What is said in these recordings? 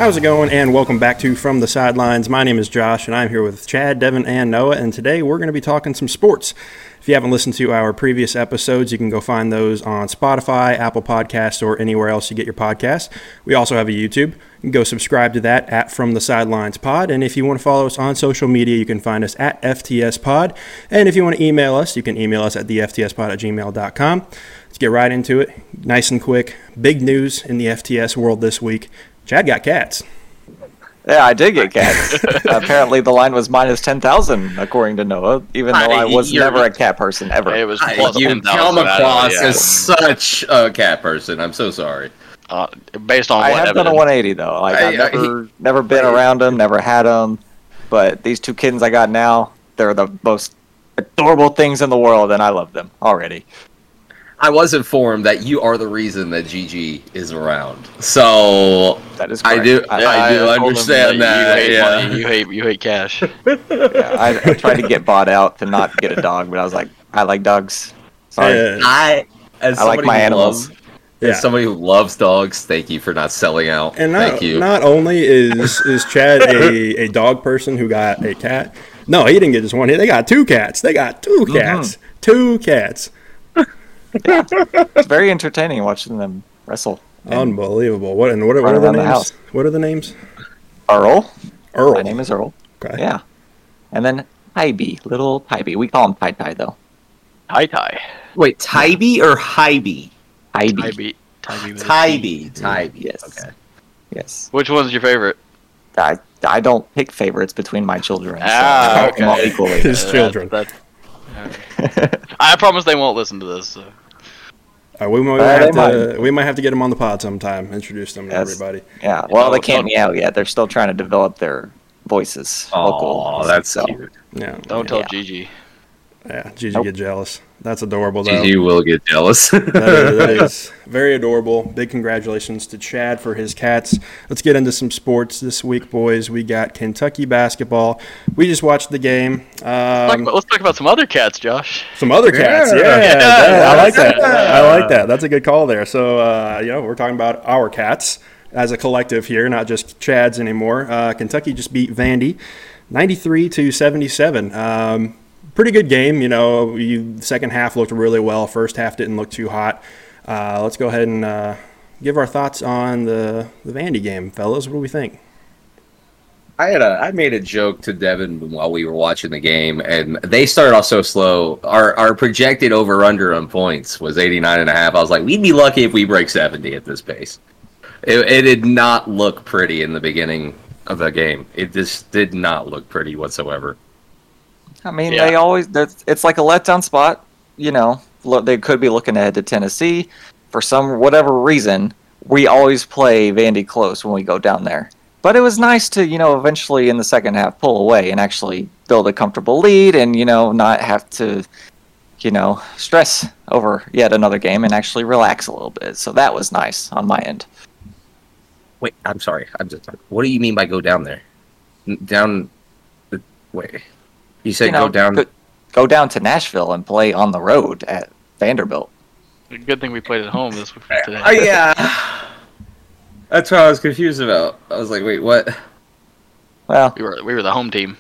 How's it going? And welcome back to From the Sidelines. My name is Josh, and I'm here with Chad, Devin, and Noah. And today we're going to be talking some sports. If you haven't listened to our previous episodes, you can go find those on Spotify, Apple Podcasts, or anywhere else you get your podcasts. We also have a YouTube. You can go subscribe to that at From the Sidelines Pod. And if you want to follow us on social media, you can find us at FTS Pod. And if you want to email us, you can email us at theftspod@gmail.com. Let's get right into it. Nice and quick. Big news in the FTS world this week. Chad got cats. Yeah, I did get cats. Apparently the line was minus 10,000, according to Noah, even though I was never a cat person, ever. It was you come across as such a cat person. I'm so sorry. Based on I what have done a evidence? 180, though. Like, I've never been around them, never had them. But these two kittens I got now, they're the most adorable things in the world, and I love them already. I was informed that you are the reason that Gigi is around. So That is correct. I do told him understand that. You hate cash. Yeah, I tried to get bought out to not get a dog, but I was like, I like dogs. Sorry. I like my animals. As somebody who loves dogs, thank you for not selling out. And thank you. Not only is Chad a dog person who got a cat, no, he didn't get just one. They got two cats. They got two cats. Mm-hmm. Two cats. Yeah. It's very entertaining watching them wrestle. Unbelievable. What are the names? What are the names? Earl. Earl. My name is Earl. Okay. Yeah. And then Tybee, little Tybee. We call him Tai Tai, though. Tai. Wait, Tybee or Hybee? Tybee. Tybee. Yes. Okay. Yes. Which one's your favorite? I don't pick favorites between my children. So Ah, them all okay. equally. His children. I promise they won't listen to this. So. We might have to get them on the pod sometime. Introduce them to everybody. Yeah. Well, they can't meow yet. They're still trying to develop their voices. Oh, that's cute. Yeah. Don't tell Gigi. Yeah, Gigi get jealous. That's adorable, though. Gigi will get jealous. that is very adorable. Big congratulations to Chad for his cats. Let's get into some sports this week, boys. We got Kentucky basketball. We just watched the game. Let's talk about some other cats, Josh. Some other cats, yeah. I like that. I like that. That's a good call there. So, we're talking about our cats as a collective here, not just Chad's anymore. Kentucky just beat Vandy 93-77. Pretty good game. The second half looked really well. First half didn't look too hot. Let's go ahead and give our thoughts on the Vandy game, fellas. What do we think? I made a joke to Devin while we were watching the game, and they started off so slow. Our projected over-under on points was 89.5. I was like, we'd be lucky if we break 70 at this pace. It did not look pretty in the beginning of the game. It just did not look pretty whatsoever. I mean, it's like a letdown spot. They could be looking ahead to Tennessee. For whatever reason, we always play Vandy close when we go down there. But it was nice to, eventually in the second half pull away and actually build a comfortable lead and, not have to, stress over yet another game and actually relax a little bit. So that was nice on my end. Wait, I'm sorry. What do you mean by go down there? Wait. You said go down. Go down to Nashville and play on the road at Vanderbilt. Good thing we played at home this today. Yeah. That's what I was confused about. I was like, wait, what? Well, we were the home team.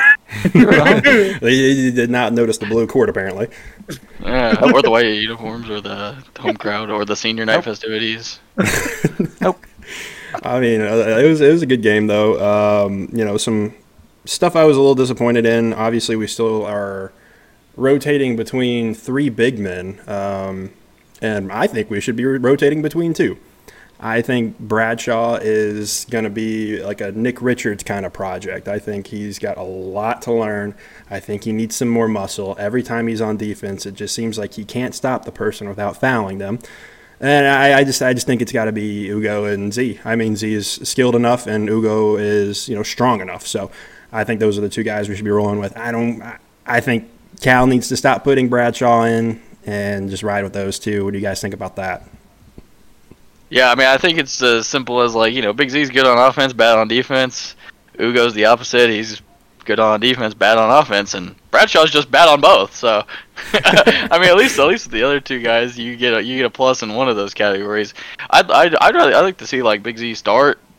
They did not notice the blue court, apparently. Yeah, or the white uniforms, or the home crowd, or the senior night festivities. Nope. I mean, it was a good game, though. Some stuff I was a little disappointed in. Obviously, we still are rotating between three big men, and I think we should be rotating between two. I think Bradshaw is going to be like a Nick Richards kind of project. I think he's got a lot to learn. I think he needs some more muscle. Every time he's on defense, it just seems like he can't stop the person without fouling them. And I just think it's got to be Ugo and Z. I mean, Z is skilled enough, and Ugo is strong enough. So I think those are the two guys we should be rolling with. I think Cal needs to stop putting Bradshaw in and just ride with those two. What do you guys think about that? Yeah, I mean, I think it's as simple as Big Z's good on offense, bad on defense. Ugo's the opposite. He's good on defense, bad on offense, and Bradshaw's just bad on both. So, I mean, at least the other two guys, you get a plus in one of those categories. I'd like to see Big Z start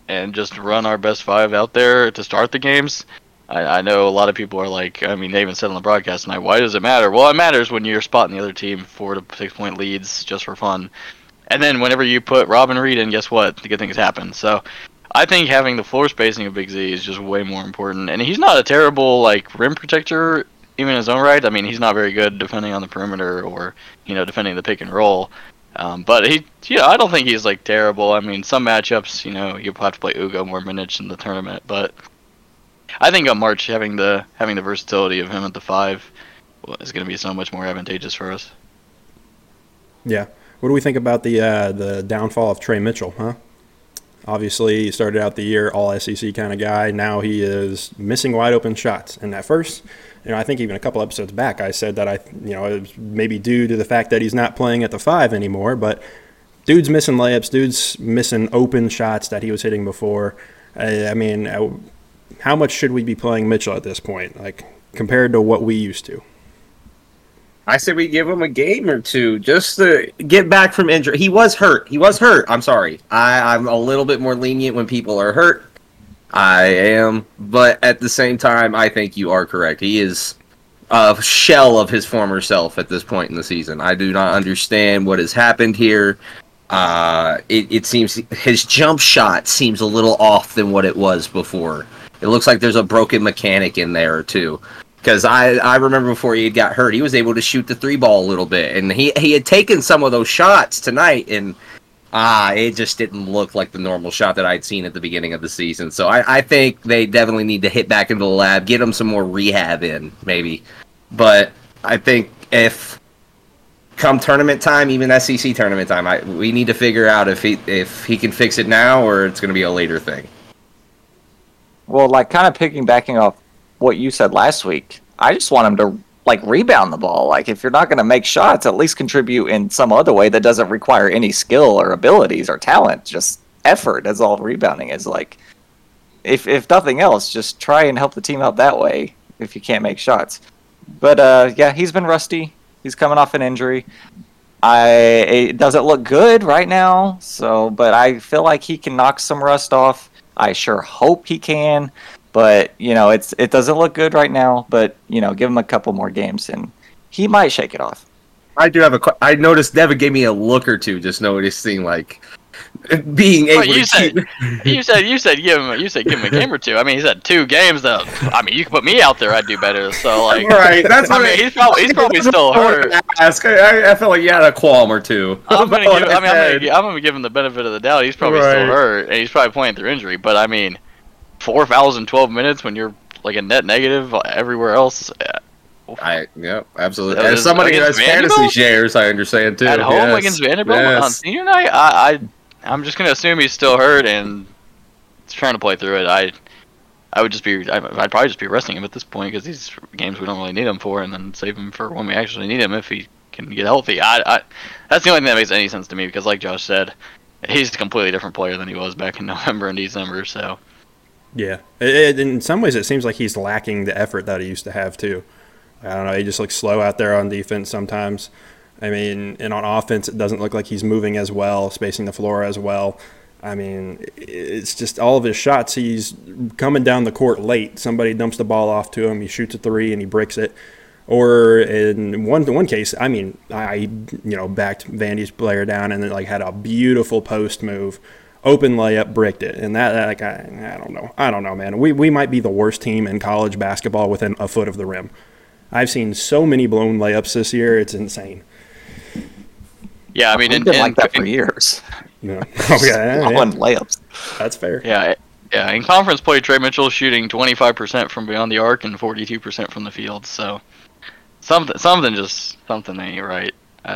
and just run our best 5 out there to start the games. I know a lot of people are like, I mean, they even said on the broadcast tonight, why does it matter? Well, it matters when you're spotting the other team 4 to 6 point leads just for fun. And then whenever you put Robin Reed in, guess what? The good things happen. So I think having the floor spacing of Big Z is just way more important. And he's not a terrible like rim protector, even in his own right. I mean, he's not very good defending on the perimeter or, defending the pick and roll. But I don't think he's like terrible. I mean, some matchups, you'll have to play Ugo more minutes in the tournament, but I think on March having the versatility of him at the 5 is going to be so much more advantageous for us. Yeah. What do we think about the downfall of Trey Mitchell, huh? Obviously, he started out the year all-SEC kind of guy. Now he is missing wide-open shots. And at first, I think even a couple episodes back, I said that it was maybe due to the fact that he's not playing at the 5 anymore. But dude's missing layups. Dude's missing open shots that he was hitting before. How much should we be playing Mitchell at this point, like compared to what we used to? I said we give him a game or two just to get back from injury. He was hurt. I'm sorry. I'm a little bit more lenient when people are hurt. I am. But at the same time, I think you are correct. He is a shell of his former self at this point in the season. I do not understand what has happened here. It seems his jump shot seems a little off than what it was before. It looks like there's a broken mechanic in there or two. Because I remember before he got hurt, he was able to shoot the 3 ball a little bit. And he had taken some of those shots tonight, and it just didn't look like the normal shot that I'd seen at the beginning of the season. So I think they definitely need to hit back into the lab, get him some more rehab in, maybe. But I think if come tournament time, even SEC tournament time, we need to figure out if he can fix it now or it's going to be a later thing. Well, like kind of piggybacking off what you said last week, I just want him to like rebound the ball. Like if you're not going to make shots, at least contribute in some other way that doesn't require any skill or abilities or talent. Just effort. That's all rebounding is. Like if nothing else, just try and help the team out that way if you can't make shots. But yeah, he's been rusty. He's coming off an injury. It doesn't look good right now. But I feel like he can knock some rust off. I sure hope he can. But, it doesn't look good right now. But, give him a couple more games, and he might shake it off. I do have I noticed Devin gave me a look or two, just noticing, like, being able to keep... You said give him a game or two. I mean, he said 2 games, though. I mean, you can put me out there, I'd do better. So, like... Right, that's what he's probably still hurt. I felt like you had a qualm or two. I'm gonna give him the benefit of the doubt. He's probably still hurt, and he's probably playing through injury. But, I mean... 4 fouls in 12 minutes when you're like a net negative everywhere else. Yeah, absolutely. As somebody who has fantasy shares, I understand too. At home against Vanderbilt on senior night, I'm just gonna assume he's still hurt and he's trying to play through it. I'd probably just be resting him at this point because these games we don't really need him for, and then save him for when we actually need him if he can get healthy. That's the only thing that makes any sense to me because, like Josh said, he's a completely different player than he was back in November and December. So. Yeah. In some ways, it seems like he's lacking the effort that he used to have, too. I don't know. He just looks slow out there on defense sometimes. I mean, and on offense, it doesn't look like he's moving as well, spacing the floor as well. I mean, it's just all of his shots. He's coming down the court late. Somebody dumps the ball off to him. He shoots a 3 and he bricks it. Or in one case, I mean, I backed Vandy's player down and then had a beautiful post move. Open layup, bricked it, and that I don't know, man. We might be the worst team in college basketball within a foot of the rim. I've seen so many blown layups this year; it's insane. Yeah, I mean, we've been like that for years. Yeah, blowing layups. That's fair. Yeah. In conference play, Trey Mitchell shooting 25% from beyond the arc and 42% from the field. So something ain't right.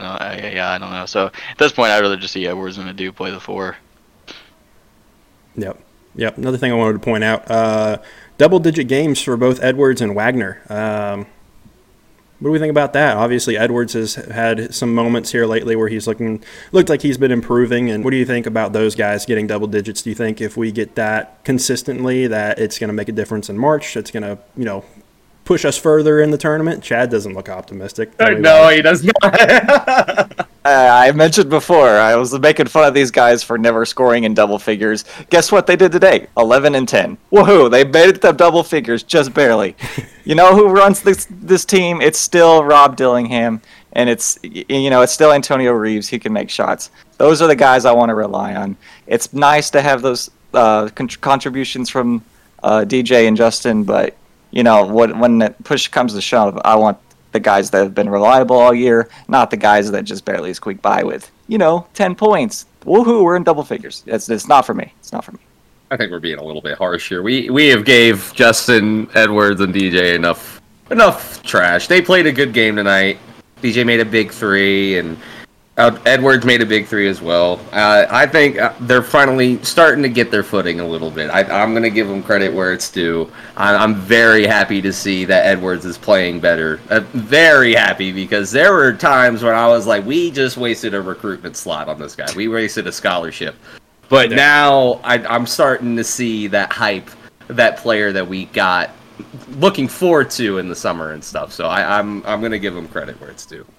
I don't know. So at this point, I'd rather just see Edwards than Adu play the 4. Yep. Another thing I wanted to point out, double-digit games for both Edwards and Wagner. What do we think about that? Obviously, Edwards has had some moments here lately where he's looked like he's been improving. And what do you think about those guys getting double digits? Do you think if we get that consistently, that it's going to make a difference in March? It's going to, push us further in the tournament? Chad doesn't look optimistic. No, he does not. I mentioned before, I was making fun of these guys for never scoring in double figures. Guess what they did today? 11 and 10. Woohoo! They made it to double figures, just barely. You know who runs this team? It's still Rob Dillingham, and it's still Antonio Reeves. He can make shots. Those are the guys I want to rely on. It's nice to have those contributions from DJ and Justin, but when the push comes to shove, I want the guys that have been reliable all year, not the guys that just barely squeak by with 10 points. Woohoo! We're in double figures. It's not for me. It's not for me. I think we're being a little bit harsh here. We have gave Justin, Edwards, and DJ enough trash. They played a good game tonight. DJ made a big 3, and Edwards made a big 3 as well. I think they're finally starting to get their footing a little bit. I'm going to give them credit where it's due. I'm very happy to see that Edwards is playing better. Very happy, because there were times when I was like, we just wasted a recruitment slot on this guy. We wasted a scholarship. But now I'm starting to see that hype, that player that we got looking forward to in the summer and stuff. So I'm going to give him credit where it's due.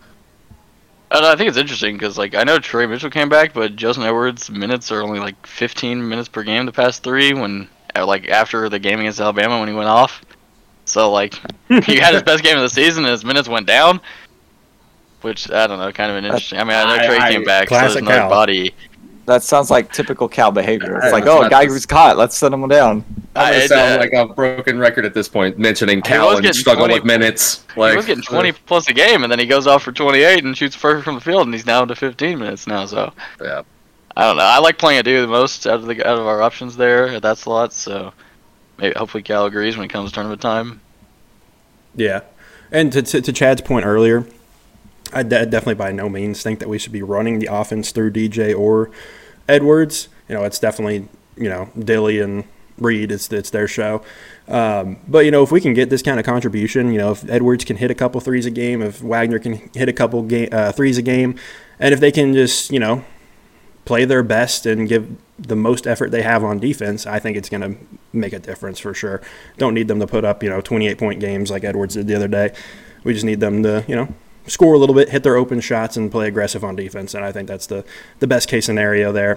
I think it's interesting because, I know Trey Mitchell came back, but Justin Edwards' minutes are only 15 minutes per game the past 3. When after the game against Alabama when he went off, so he had his best game of the season and his minutes went down, which I don't know, kind of an interesting. I mean, I know Trey came back, so there's another body. That sounds like typical Cal behavior. It's a guy who's caught. Let's send him down. I sound like a broken record at this point, mentioning Cal and struggling with minutes. He was getting 20 plus a game, and then he goes off for 28 and shoots perfect from the field, and he's down to 15 minutes now. So, yeah, I don't know. I like playing Adu the most out of our options there at that slot. So, hopefully Cal agrees when it comes to tournament time. Yeah, and to Chad's point earlier, I definitely by no means think that we should be running the offense through DJ or Edwards. It's definitely, Dilly and Reed, it's their show. But, if we can get this kind of contribution, if Edwards can hit a couple threes a game, if Wagner can hit a couple threes a game, and if they can just, play their best and give the most effort they have on defense, I think it's going to make a difference for sure. Don't need them to put up, 28-point games like Edwards did the other day. We just need them to, score a little bit, hit their open shots, and play aggressive on defense, and I think that's the best case scenario there.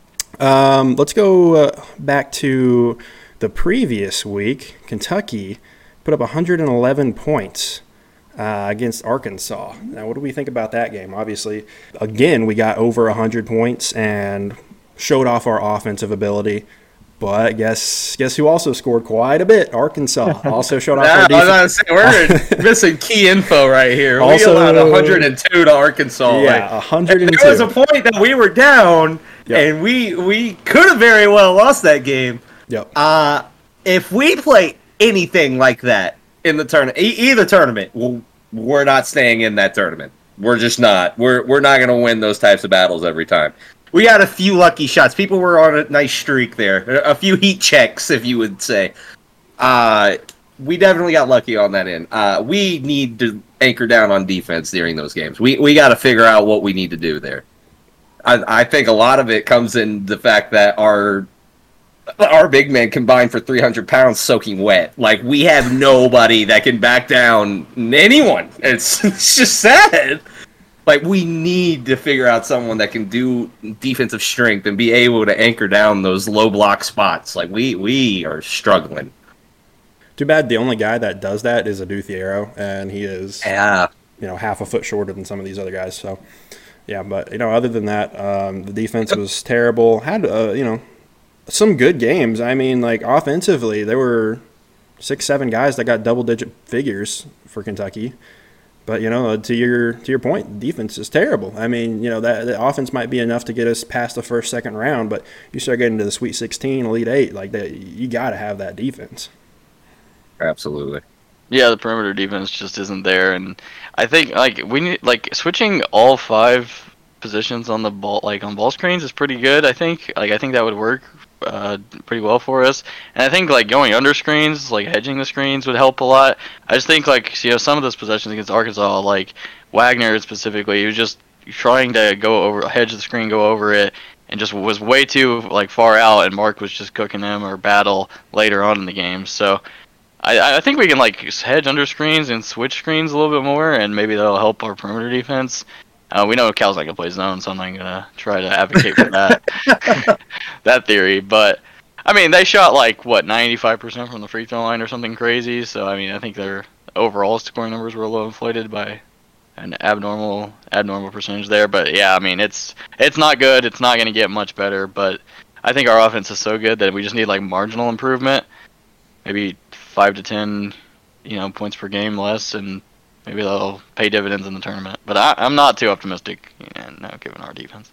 Let's go back to the previous week. Kentucky put up 111 points against Arkansas. Now, what do we think about that game? Obviously, again, we got over 100 points and showed off our offensive ability. But guess who also scored quite a bit? Arkansas also showed off our defense. We're missing key info right here. We allowed 102 to Arkansas. Yeah, 102. There was a point that we were down, and we could have very well lost that game. Yep. If we play anything like that in the tournament, either tournament, we're not staying in that tournament. We're just not. We're not going to win those types of battles every time. We got a few lucky shots. People were on a nice streak there. A few heat checks, if you would say. We definitely got lucky on that end. We need to anchor down on defense during those games. We got to figure out what we need to do there. I think a lot of it comes in the fact that our big men combined for 300 pounds soaking wet. We have nobody that can back down anyone. It's just sad. We need to figure out someone that can do defensive strength and be able to anchor down those low block spots. We are struggling. Too bad the only guy that does that is Adu Thiero, and he is half a foot shorter than some of these other guys. So, yeah, but, other than that, the defense was terrible. Had, some good games. I mean, offensively, there were 6-7 guys that got double-digit figures for Kentucky. But, to your point, defense is terrible. I mean, that the offense might be enough to get us past the first, second round, but you start getting to the Sweet 16, Elite 8, you got to have that defense. Absolutely. Yeah, the perimeter defense just isn't there, and I think we need switching all 5 positions on the ball, on ball screens is pretty good. I think that would work pretty well for us, and I think going under screens, hedging the screens would help a lot. I just think some of those possessions against Arkansas, Wagner specifically, he was just trying to hedge the screen, go over it, and just was way too far out, and Mark was just cooking him or battle later on in the game. So I think we can like hedge under screens and switch screens a little bit more, and maybe that'll help our perimeter defense. We know Cal's not gonna play zone, so I'm not gonna try to advocate for that that theory. But I mean, they shot like what 95% from the free throw line or something crazy. So I mean, I think their overall scoring numbers were a little inflated by an abnormal percentage there. But yeah, I mean, it's not good. It's not gonna get much better. But I think our offense is so good that we just need like marginal improvement, maybe 5 to 10, points per game less, and maybe they'll pay dividends in the tournament. But I'm not too optimistic, given our defense.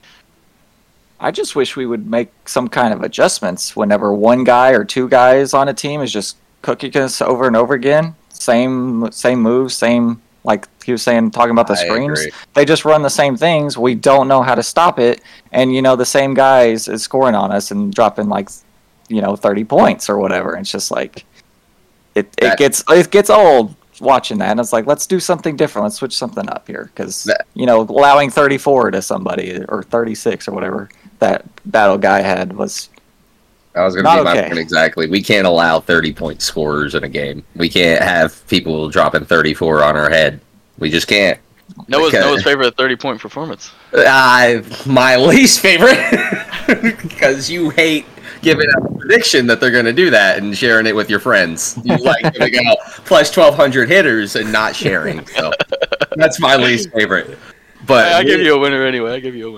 I just wish we would make some kind of adjustments whenever one guy or two guys on a team is just cooking us over and over again. Same moves, same, like he was saying, talking about the screens. They just run the same things. We don't know how to stop it. And, the same guys is scoring on us and dropping 30 points or whatever. It's just like, it gets old watching that, and it's like, let's do something different. Let's switch something up here, because allowing 34 to somebody or 36 or whatever that battle guy had was. That was going to be my point exactly. We can't allow 30-point scorers in a game. We can't have people dropping 34 on our head. We just can't. Noah's favorite 30-point performance. My least favorite, because you hate giving a prediction that they're going to do that and sharing it with your friends. You like to go plus 1,200 hitters and not sharing. So that's my least favorite. But I give you a winner anyway.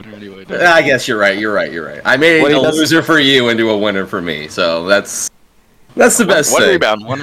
I guess you're right. I made a loser for you into a winner for me. So that's the best thing.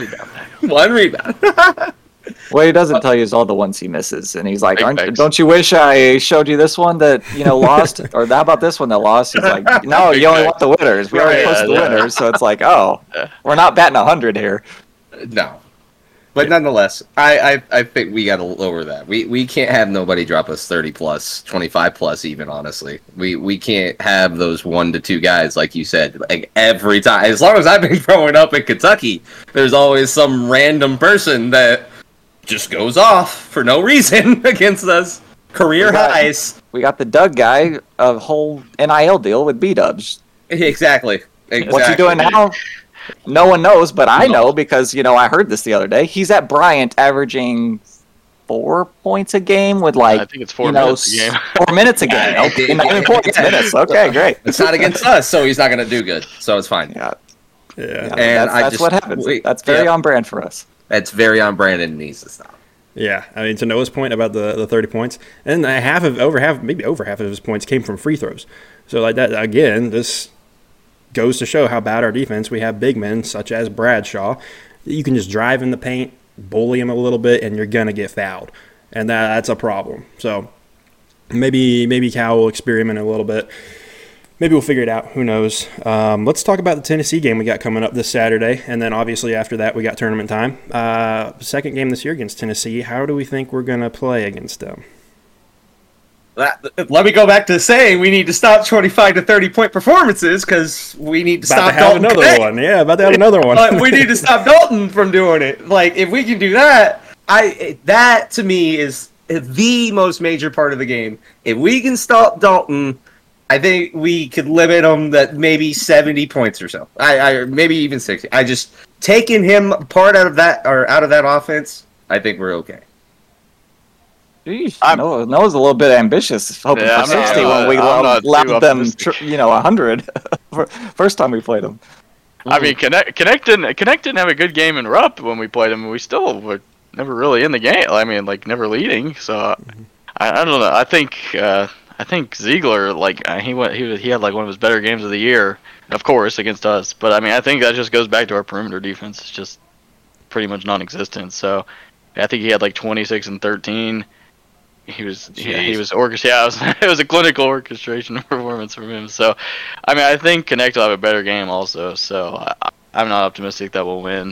One rebound. What he doesn't tell you is all the ones he misses, and he's like, "Don't you wish I showed you this one that lost, or how about this one that lost?" He's like, "No, you only want the winners. We already posted the winners, so it's like, oh, we're not batting 100 here." No, but nonetheless, I think we got to lower that. We can't have nobody drop us 30 plus, 25 plus, even honestly. We can't have those 1 to 2 guys like you said. Like every time, as long as I've been growing up in Kentucky, there's always some random person that just goes off for no reason against us. Career highs. We got the Doug guy, a whole NIL deal with B-dubs. Exactly. What's he doing now? No one knows, but I know because, I heard this the other day. He's at Bryant averaging 4 points a game with I think it's 4 minutes a game. 4 minutes a game. Okay, 9 points, minutes. Okay, great. It's not against us, so he's not going to do good. So it's fine. Yeah. And that's what happens. That's very on brand for us. That's very on brand and needs to stop. Yeah, I mean, to Noah's point about the 30 points, and over half of his points came from free throws. So like that, again, this goes to show how bad our defense. We have big men such as Bradshaw. You can just drive in the paint, bully him a little bit, and you're gonna get fouled, and that's a problem. So maybe Cal will experiment a little bit. Maybe we'll figure it out. Who knows? Let's talk about the Tennessee game we got coming up this Saturday. And then obviously after that, we got tournament time. Second game this year against Tennessee. How do we think we're going to play against them? Let me go back to saying we need to stop 25 to 30-point performances because we need to stop Dalton. About to have another one. We need to stop Dalton from doing it. Like, if we can do that, that to me is the most major part of the game. If we can stop Dalton, I think we could limit him that maybe 70 points or so. I maybe even 60. I just taking him out of that offense. I think we're okay. Noah's a little bit ambitious, hoping for 60 when we allowed them, 100 first time we played them. I mean, Connect didn't have a good game in Rupp when we played him. We still were never really in the game. I mean, never leading. So I don't know. I think Ziegler, he had one of his better games of the year, of course, against us. But I mean, I think that just goes back to our perimeter defense. It's just pretty much non-existent. So I think he had 26 and 13. He was orchestrating. It was a clinical orchestration performance from him. So, I mean, I think Connect will have a better game also. So I'm not optimistic that we'll win.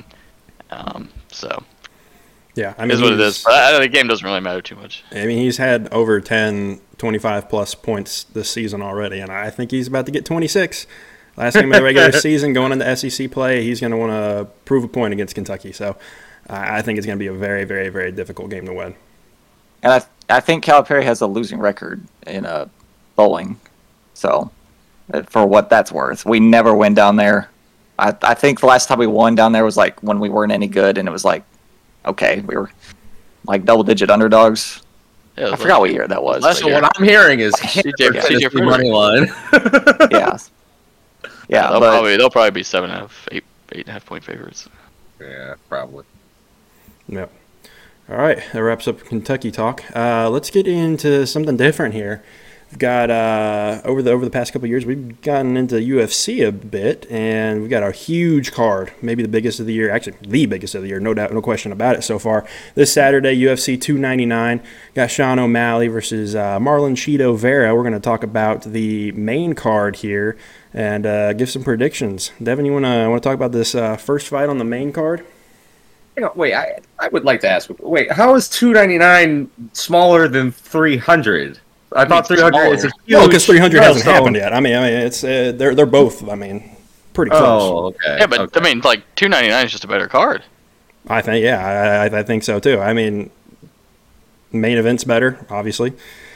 Yeah, I mean, is what it is. But the game doesn't really matter too much. I mean, he's had over 10, 25 plus points this season already, and I think he's about to get 26. Last game of the regular season, going into SEC play, he's going to want to prove a point against Kentucky. So I think it's going to be a very, very, very difficult game to win. And I think Calipari has a losing record in bowling. So for what that's worth, we never win down there. I think the last time we won down there was like when we weren't any good, and it was like, okay, we were like double-digit underdogs. Yeah, I forgot what year that was. So what I'm hearing is CJ money line. Yeah. Yeah, they'll probably be 8.5 point favorites. Yeah, probably. Yep. All right, that wraps up Kentucky talk. Let's get into something different here. We've got over the past couple of years, we've gotten into UFC a bit, and we've got a huge card, maybe the biggest of the year, actually the biggest of the year, no doubt, no question about it so far. This Saturday, UFC 299, got Sean O'Malley versus Marlon Cheeto Vera. We're going to talk about the main card here and give some predictions. Devin, you want to talk about this first fight on the main card? Wait, I would like to ask. Wait, how is 299 smaller than 300? I thought 300 is a huge. Oh, because 300 hasn't happened yet. I mean, it's they're both. I mean, pretty close. Oh, okay. Yeah, but okay. I mean, like 299 is just a better card. I think, yeah, I think so too. I mean, main event's better, obviously.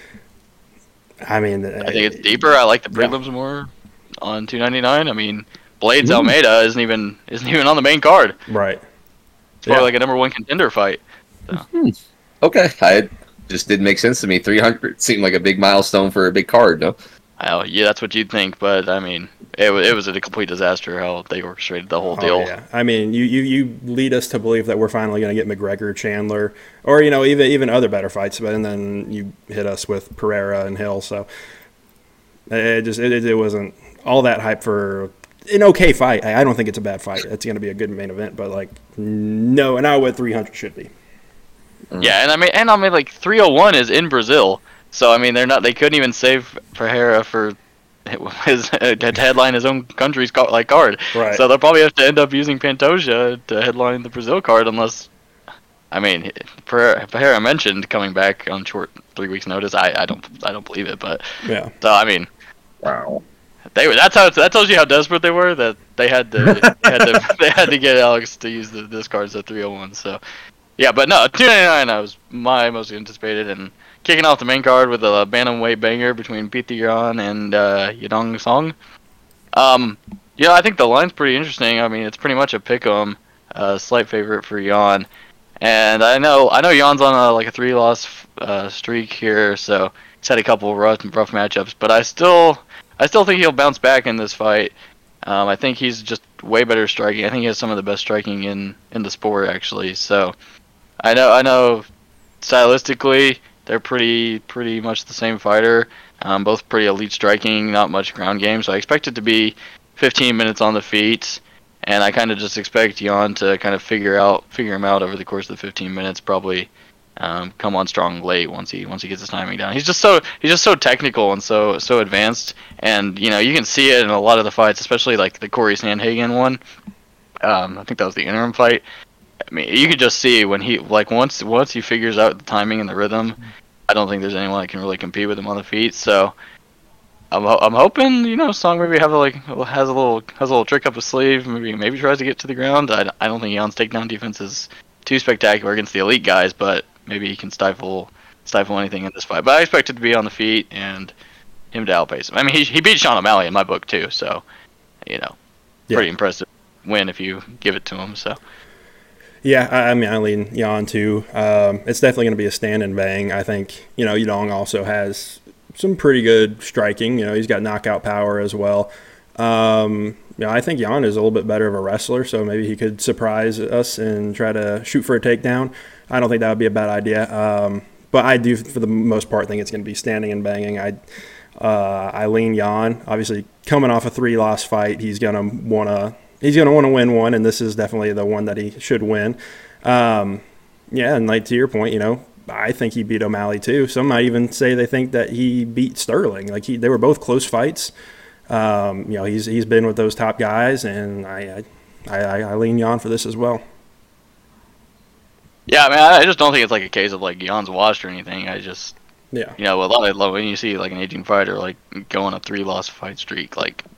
I mean, I think it's deeper. I like the prelims more on 299. I mean, Blades Almeida isn't even on the main card. Right. It's probably like a number one contender fight. So. Okay, I just didn't make sense to me. 300 seemed like a big milestone for a big card, no? Yeah, that's what you'd think, but I mean, it was a complete disaster how they orchestrated the whole deal. Yeah, I mean, you lead us to believe that we're finally going to get McGregor, Chandler, or even other better fights, but and then you hit us with Pereira and Hill, so it wasn't all that hype for an okay fight. I don't think it's a bad fight. It's going to be a good main event, but no, and I what 300 should be. Yeah, and I mean, like 301 is in Brazil, so I mean, they couldn't even save Pereira for to headline his own country's card. Right. So they'll probably have to end up using Pantoja to headline the Brazil card, unless, I mean, Pereira mentioned coming back on short 3 weeks notice. I don't believe it, but yeah. So I mean, wow. That tells you how desperate they were, that they had to get Alex to use this card at 301. So. Yeah, but no, 299 was my most anticipated, and kicking off the main card with a bantamweight banger between Petr Yan and Yadong Song. I think the line's pretty interesting. I mean, it's pretty much a pick-em, slight favorite for Yan, and I know Yan's on a 3-loss streak here, so he's had a couple rough matchups, but I still think he'll bounce back in this fight. I think he's just way better striking. I think he has some of the best striking in the sport, actually. So. I know. Stylistically, they're pretty much the same fighter. Both pretty elite striking, not much ground game. So I expect it to be 15 minutes on the feet, and I kind of just expect Yan to kind of figure him out over the course of the 15 minutes. Probably come on strong late once he gets his timing down. He's just so technical and so advanced, and you can see it in a lot of the fights, especially like the Corey Sandhagen one. I think that was the interim fight. I mean, you could just see when he once he figures out the timing and the rhythm, I don't think there's anyone that can really compete with him on the feet. So I'm hoping Song maybe has a little trick up his sleeve. Maybe tries to get to the ground. I don't think Yan's takedown defense is too spectacular against the elite guys, but maybe he can stifle anything in this fight. But I expect it to be on the feet and him to outpace him. I mean, he beat Sean O'Malley in my book too, so pretty impressive win if you give it to him. So. Yeah, I mean, I lean Yan too. It's definitely going to be a stand and bang. I think, Yadong also has some pretty good striking. He's got knockout power as well. I think Yan is a little bit better of a wrestler, so maybe he could surprise us and try to shoot for a takedown. I don't think that would be a bad idea. But I do, for the most part, think it's going to be standing and banging. I lean Yan. Obviously, coming off a 3-loss fight, he's going to want to win one, and this is definitely the one that he should win. And to your point, I think he beat O'Malley too. Some might even say they think that he beat Sterling. They were both close fights. He's been with those top guys, and I lean Yan for this as well. Yeah, I mean, I just don't think it's a case of Yan's washed or anything. I just, a lot of when you see an aging fighter going a 3-loss fight streak,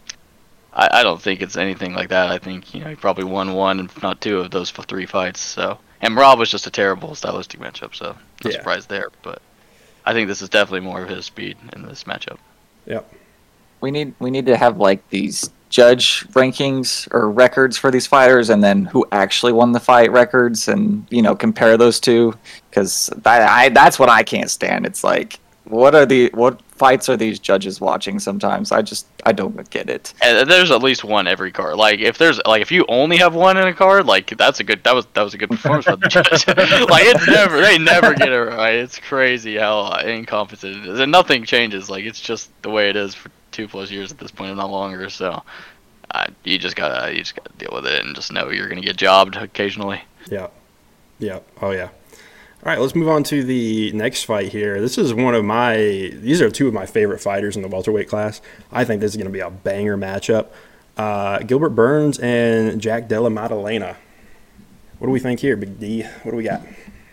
I don't think it's anything like that. I think he probably won 1, if not 2, of those 3 fights. So, and Rob was just a terrible stylistic matchup, so no surprise there. But I think this is definitely more of his speed in this matchup. Yep. We need to have these judge rankings or records for these fighters, and then who actually won the fight records, and compare those two, because that's what I can't stand. It's like, what fights are these judges watching? Sometimes I don't get it. And there's at least one every card. Like if you only have one in a card, like that was a good performance for the judge. Like they never get it right. It's crazy how incompetent it is, and nothing changes. Like it's just the way it is for 2+ years at this point, and not longer. So you just gotta deal with it and just know you're gonna get jobbed occasionally. Yeah. Oh yeah. All right, let's move on to the next fight here. These are two of my favorite fighters in the welterweight class. I think this is going to be a banger matchup. Gilbert Burns and Jack Della Maddalena. What do we think here, Big D? What do we got?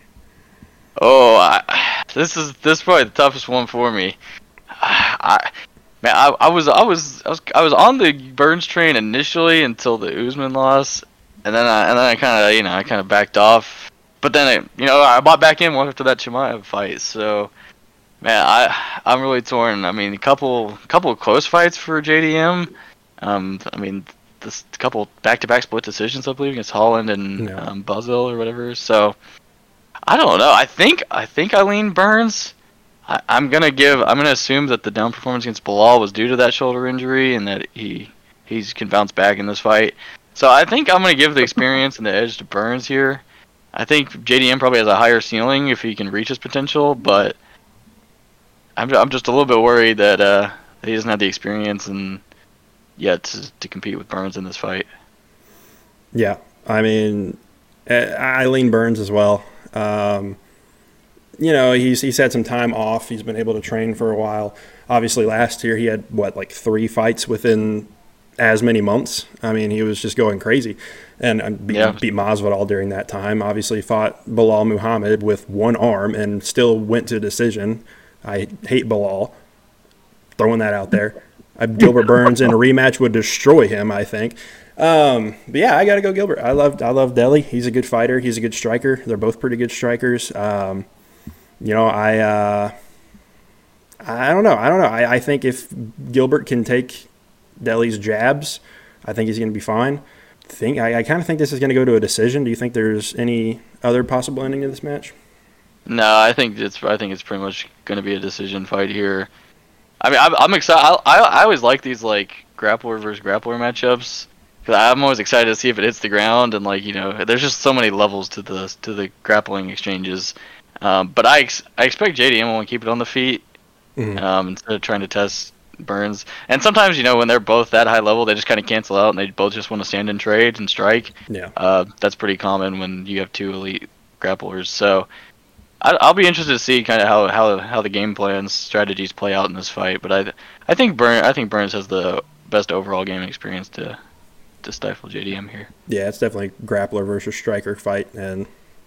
Oh, this is probably the toughest one for me. I was on the Burns train initially until the Usman loss, and then I kind of backed off. But then I bought back in after that Chimaev fight. So, man, I'm really torn. I mean, a couple of close fights for JDM. I mean, this couple back-to-back split decisions, I believe, against Holland and Buzzell or whatever. So, I don't know. I think I lean Burns. I'm gonna assume that the down performance against Bilal was due to that shoulder injury, and that he can bounce back in this fight. So I think I'm gonna give the experience and the edge to Burns here. I think JDM probably has a higher ceiling if he can reach his potential, but I'm just a little bit worried that he doesn't have the experience and yet to compete with Burns in this fight. Yeah, I mean, I lean Burns as well. He's had some time off. He's been able to train for a while. Obviously, last year he had 3 fights within as many months. I mean, he was just going crazy, and beat Masvidal during that time. Obviously, fought Bilal Muhammad with one arm and still went to decision. I hate Bilal. Throwing that out there. Gilbert Burns in a rematch would destroy him, I think. But yeah, I got to go Gilbert. I love Deli. He's a good fighter. He's a good striker. They're both pretty good strikers. I don't know. I think if Gilbert can take Deli's jabs, I think he's going to be fine. I kind of think this is going to go to a decision. Do you think there's any other possible ending to this match? No, I think it's pretty much going to be a decision fight here. I mean, I'm excited. I always like these grappler versus grappler matchups, because I'm always excited to see if it hits the ground, and there's just so many levels to the grappling exchanges. But I expect JDM will keep it on the feet instead of trying to test Burns. And sometimes, when they're both that high level, they just kind of cancel out and they both just want to stand and trade and strike. Yeah. That's pretty common when you have 2 elite grapplers. So I'll be interested to see kind of how the game plans, strategies play out in this fight. But I think Burns has the best overall game experience to stifle JDM here. Yeah, it's definitely grappler versus striker fight, and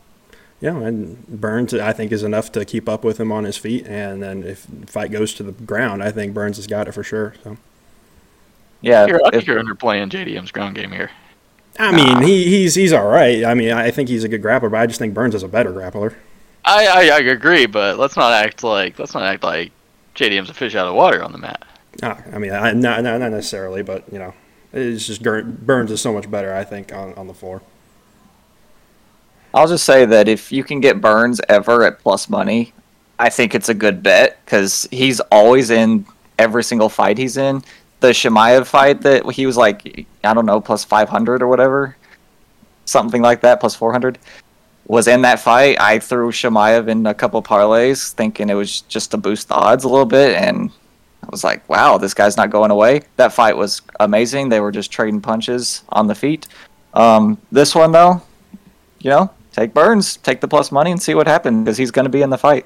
and Burns, I think, is enough to keep up with him on his feet. And then if the fight goes to the ground, I think Burns has got it for sure. So, yeah, I think you're underplaying JDM's ground game here. I mean, he's all right. I mean, I think he's a good grappler, but I just think Burns is a better grappler. I agree, but let's not act like JDM's a fish out of water on the mat. I mean, not necessarily, but it's just Burns is so much better, I think, on the floor. I'll just say that if you can get Burns ever at plus money, I think it's a good bet, because he's always in every single fight he's in. The Chimaev fight that he was plus 500 or whatever, something like that, plus 400, was in that fight. I threw Chimaev in a couple parlays thinking it was just to boost the odds a little bit, and I was like, wow, this guy's not going away. That fight was amazing. They were just trading punches on the feet. This one, though, take Burns, take the plus money, and see what happens, because he's going to be in the fight.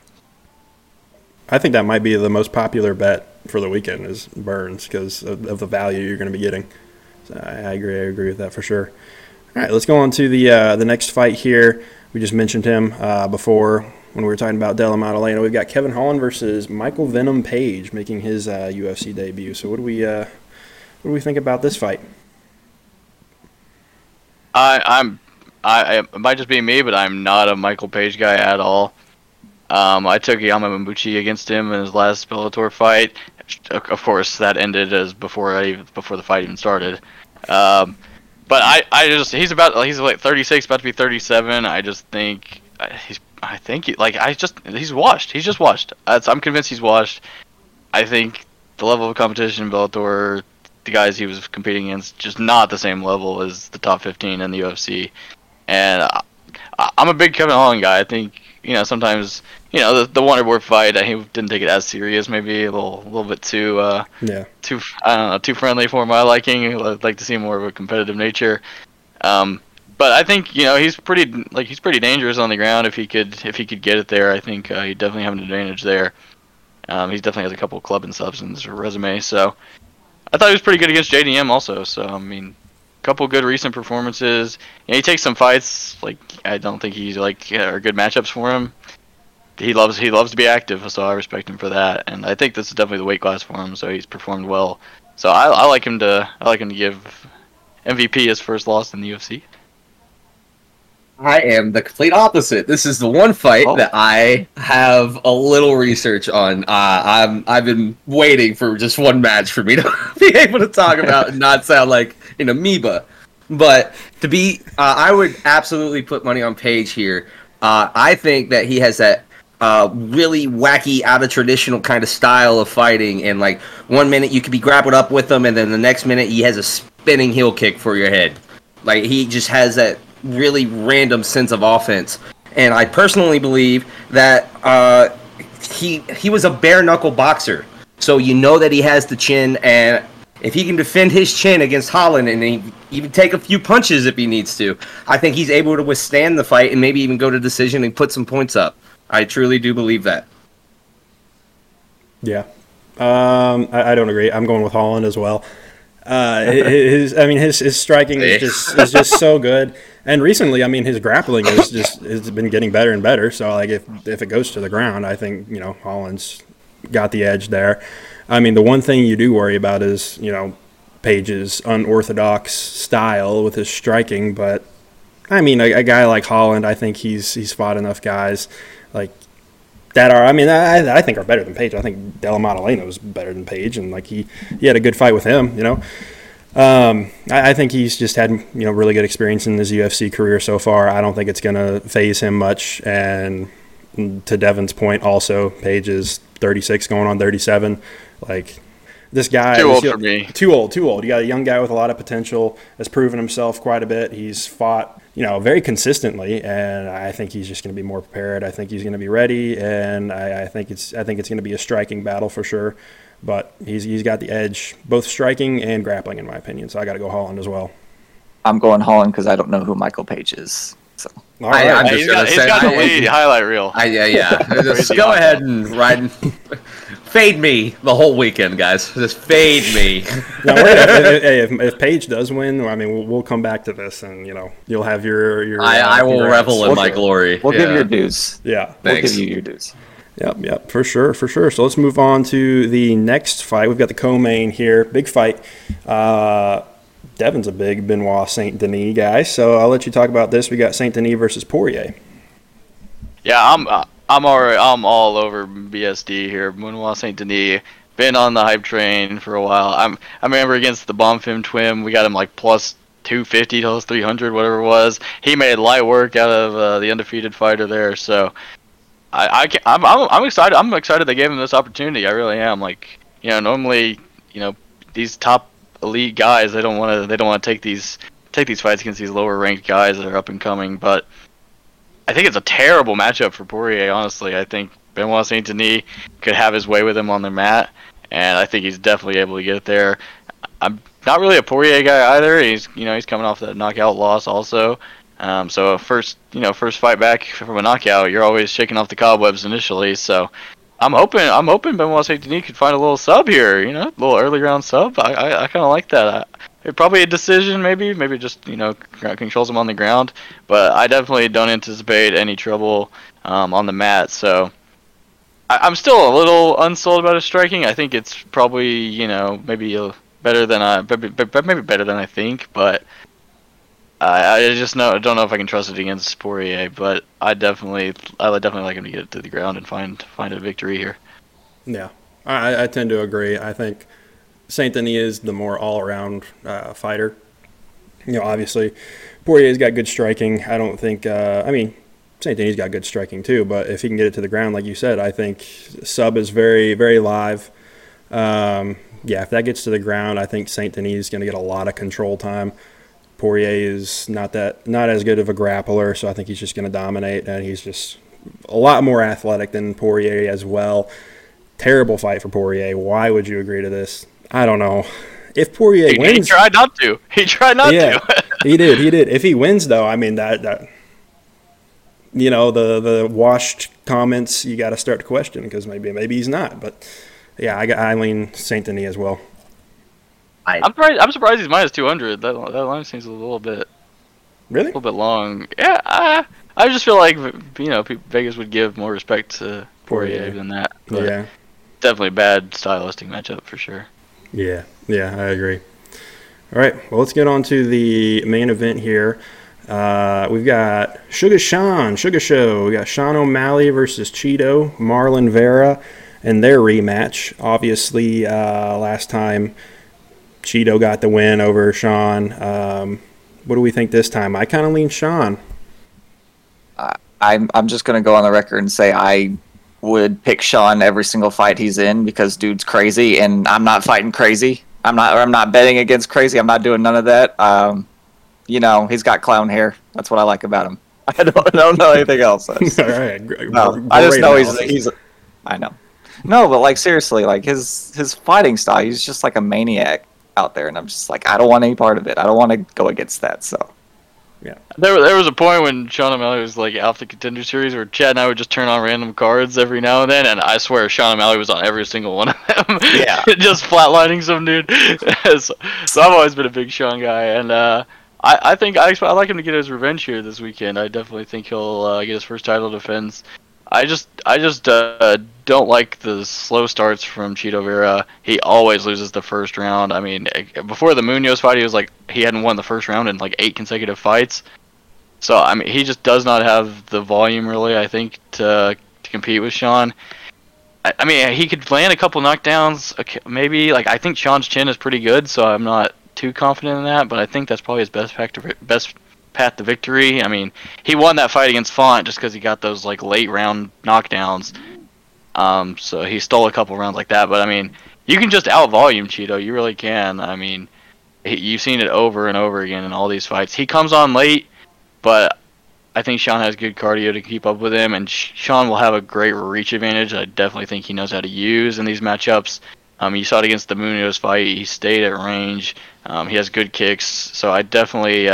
I think that might be the most popular bet for the weekend is Burns, because of the value you're going to be getting. So I agree with that for sure. All right, let's go on to the next fight here. We just mentioned him before when we were talking about Della Maddalena. We've got Kevin Holland versus Michael Venom Page making his UFC debut. So what do we think about this fight? It might just be me, but I'm not a Michael Page guy at all. I took Yamamuchi against him in his last Bellator fight. of course, that ended as before the fight even started. But he's like 36, about to be 37. I just think he's washed. He's just washed. I'm convinced he's washed. I think the level of competition in Bellator, the guys he was competing against, just not the same level as the top 15 in the UFC. And I'm a big Kevin Holland guy. I think sometimes the Wonderboy fight, he didn't take it as serious, maybe a little bit too too too friendly for my liking. I'd like to see more of a competitive nature. But I think he's pretty dangerous on the ground if he could get it there. I think he'd definitely have an advantage there. He definitely has a couple of club and subs in his resume, so I thought he was pretty good against JDM also. So I mean, a couple good recent performances. He takes some fights I don't think he's are good matchups for him. He loves to be active, so I respect him for that. And I think this is definitely the weight class for him, so he's performed well. So I like him to give MVP his first loss in the UFC. I am the complete opposite. This is the one fight that I have a little research on. I've been waiting for just one match for me to be able to talk about and not sound like an amoeba. But I would absolutely put money on Page here. I think that he has that really wacky, out of traditional kind of style of fighting. And 1 minute you could be grappled up with him, and then the next minute he has a spinning heel kick for your head. He just has that really random sense of offense. And I personally believe that he was a bare knuckle boxer. So that he has the chin, and if he can defend his chin against Holland and even take a few punches if he needs to, I think he's able to withstand the fight and maybe even go to decision and put some points up. I truly do believe that. Yeah. I don't agree. I'm going with Holland as well. His striking is just so good. And recently, his grappling has been getting better and better. So if it goes to the ground, I think Holland's got the edge there. The one thing you do worry about is Page's unorthodox style with his striking. But a guy like Holland, I think he's fought enough guys that are. I think are better than Page. I think Della Maddalena was better than Page, and he had a good fight with him. I think he's just had really good experience in his UFC career so far. I don't think it's going to phase him much. And to Devin's point, also Page is 36, going on 37. This guy too old for me. Too old. You got a young guy with a lot of potential. Has proven himself quite a bit. He's fought very consistently, and I think he's just going to be more prepared. I think he's going to be ready, and I think it's going to be a striking battle for sure. But he's got the edge, both striking and grappling, in my opinion. So I got to go Holland as well. I'm going Holland because I don't know who Michael Page is. So all right. He's got the lead highlight reel. Just go ahead and ride. Fade me the whole weekend, guys. Just fade me. Now, if Page does win, we'll come back to this, and you'll have your. I will revel in my glory. We'll give you your dues. Yeah, thanks. We'll give you your dues. Yep, for sure. So let's move on to the next fight. We've got the co-main here, big fight. Devin's a big Benoit Saint Denis guy, so I'll let you talk about this. We got Saint Denis versus Poirier. Yeah, I'm all over BSD here. Benoit Saint Denis, been on the hype train for a while. I remember against the Bonfim Twim, we got him plus 250, plus 300, whatever it was. He made light work out of the undefeated fighter there. So I'm excited. I'm excited they gave him this opportunity. I really am. Normally, these top elite guys, they don't want to take these fights against these lower ranked guys that are up and coming, but I think it's a terrible matchup for Poirier, honestly. I think Benoit Saint Denis could have his way with him on the mat, and I think he's definitely able to get there. I'm not really a Poirier guy either. He's coming off that knockout loss also. So first fight back from a knockout, you're always shaking off the cobwebs initially. So I'm hoping Benoit Saint Denis could find a little sub here, a little early round sub. I kind of like that. Probably a decision, maybe just controls him on the ground, but I definitely don't anticipate any trouble on the mat. So I'm still a little unsold about his striking. I think it's probably maybe better than I think, but I just don't know if I can trust it against Poirier. But I would definitely like him to get it to the ground and find a victory here. Yeah. I tend to agree. I think Saint Denis is the more all-around fighter. Obviously, Poirier's got good striking. I don't think. Saint Denis got good striking too, but if he can get it to the ground, like you said, I think Sub is very, very live. If that gets to the ground, I think Saint Denis is going to get a lot of control time. Poirier is not as good of a grappler, so I think he's just going to dominate, and he's just a lot more athletic than Poirier as well. Terrible fight for Poirier. Why would you agree to this? I don't know. If Poirier wins, he tried not to. to. He did. If he wins, though, I mean that the washed comments, you got to start to question because maybe he's not. But yeah, I lean Saint Denis as well. I'm surprised he's minus 200. That line seems a little bit really long. Yeah, I just feel like Vegas would give more respect to Poirier than that. But yeah, definitely a bad stylistic matchup for sure. Yeah, I agree. All right, well, let's get on to the main event here. We've got Sugar Show. We got Sean O'Malley versus Cheeto, Marlon Vera, and their rematch. Obviously, last time Cheeto got the win over Sean. What do we think this time? I kind of lean Sean. I'm just going to go on the record and say I would pick Sean every single fight he's in because dude's crazy, and I'm not fighting crazy. I'm not betting against crazy. I'm not doing none of that. He's got clown hair. That's what I like about him. I don't know anything else. All right. No, I just know he's. I know. No, but like seriously, like his fighting style, he's just like a maniac out there, and I'm just like, I don't want any part of it. I don't want to go against that. So. Yeah. There was a point when Sean O'Malley was like out the Contender Series where Chad and I would just turn on random cards every now and then, and I swear Sean O'Malley was on every single one of them. Yeah. Just flatlining some dude. So I've always been a big Sean guy, and I think I like him to get his revenge here this weekend. I definitely think he'll get his first title defense. I just don't like the slow starts from Cheeto Vera. He always loses the first round. I mean, before the Munoz fight, he hadn't won the first round in like 8 consecutive fights. So I mean, he just does not have the volume really, I think, to compete with Sean. I mean, he could land a couple knockdowns, maybe. Like I think Sean's chin is pretty good, so I'm not too confident in that. But I think that's probably his best path to victory. I mean, he won that fight against Font just because he got those like late round knockdowns. So he stole a couple rounds like that. But I mean, you can just out volume Cheeto. You really can. I mean, you've seen it over and over again in all these fights. He comes on late, but I think Sean has good cardio to keep up with him, and Sean will have a great reach advantage. I definitely think he knows how to use in these matchups. You saw it against the Munoz fight. He stayed at range. He has good kicks. So I definitely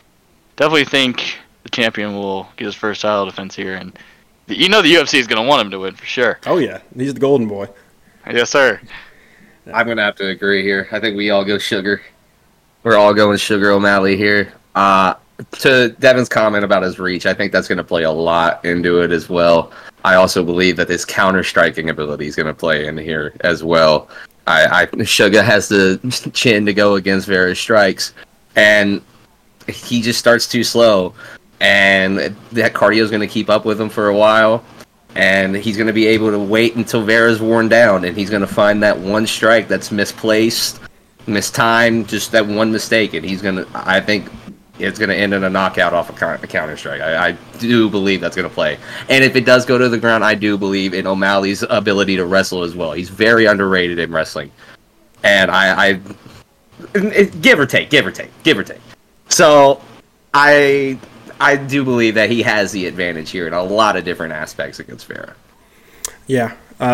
think the champion will get his first title defense here, and the UFC is going to want him to win for sure. Oh yeah, he's the golden boy. Yes, sir. I'm going to have to agree here. I think we all go Sugar. We're all going Sugar O'Malley here. To Devin's comment about his reach, I think that's going to play a lot into it as well. I also believe that his counter-striking ability is going to play in here as well. Sugar has the chin to go against Vera's strikes, and he just starts too slow, and that cardio is going to keep up with him for a while, and he's going to be able to wait until Vera's worn down, and he's going to find that one strike that's misplaced, mistimed, just that one mistake, and I think it's going to end in a knockout off a counter strike. I do believe that's going to play. And if it does go to the ground, I do believe in O'Malley's ability to wrestle as well. He's very underrated in wrestling. And I give or take. So I do believe that he has the advantage here in a lot of different aspects against Vera. Yeah.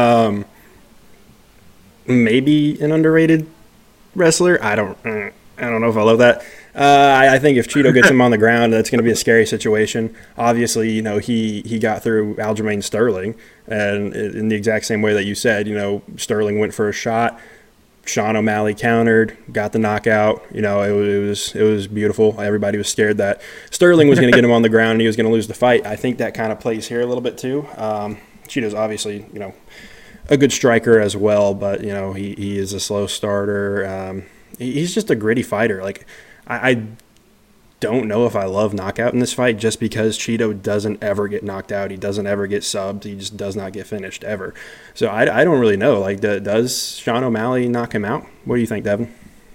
Maybe an underrated wrestler. I don't know if I love that. I think if Cheeto gets him on the ground, that's going to be a scary situation. Obviously, he got through Aljamain Sterling, and in the exact same way that you said, Sterling went for a shot. Sean O'Malley countered, got the knockout. It was beautiful. Everybody was scared that Sterling was going to get him on the ground and he was going to lose the fight. I think that kind of plays here a little bit too. Cheeto's obviously, a good striker as well, but he is a slow starter. He's just a gritty fighter. Like I don't know if I love Knockout in this fight just because Cheeto doesn't ever get knocked out. He doesn't ever get subbed. He just does not get finished ever. So I don't really know. Like, does Sean O'Malley knock him out? What do you think, Devin?